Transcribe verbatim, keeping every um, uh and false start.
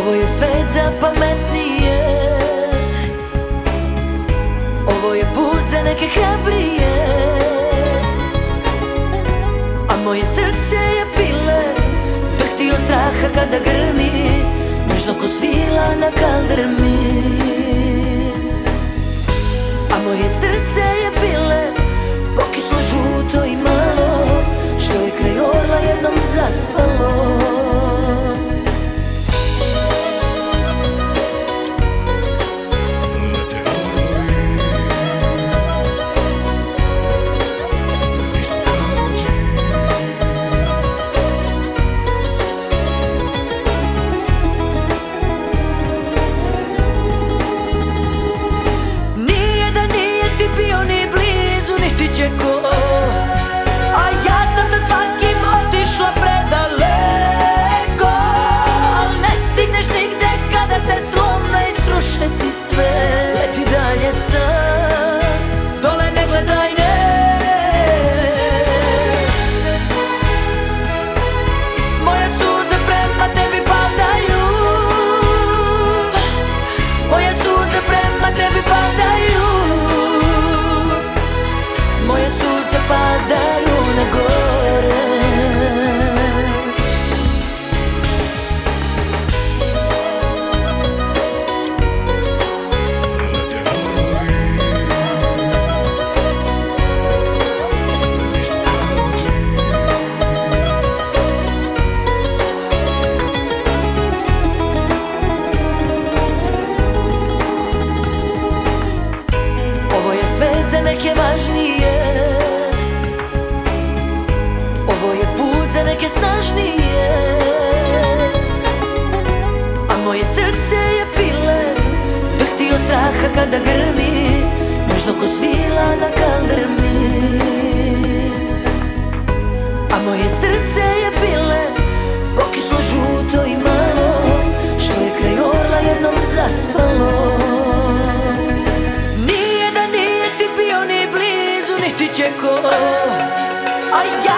Ovo je svet za pametnije, ovo je put za neke hrabrije, a moje srce je pile, drhti od straha kada grmi, nežno ko svila na kaldrmi. A moje srce je pile, pokislo, žuto i malo, što je kraj orla jednom zaspalo. A ja sam sa svakim otišla predaleko, al ne stigneš nigde kada te slome i sruše ti sve. Leti dalje sam, dole ne gledaj, ne. Moje suze prema tebi padaju, moje suze prema tebi padaju, moje suze padaju na gore. Ovo je svet za neke važnije, ovo je put za neke snažnije, a moje srce je pile, drhti od straha kada grmi, nežno ko svila na kaldrmi. A moje srce je pile, pokislo, žuto i malo, što je kraj orla jednom zaspalo. Nije da nije ti bio ni blizu, niti će ko, a ja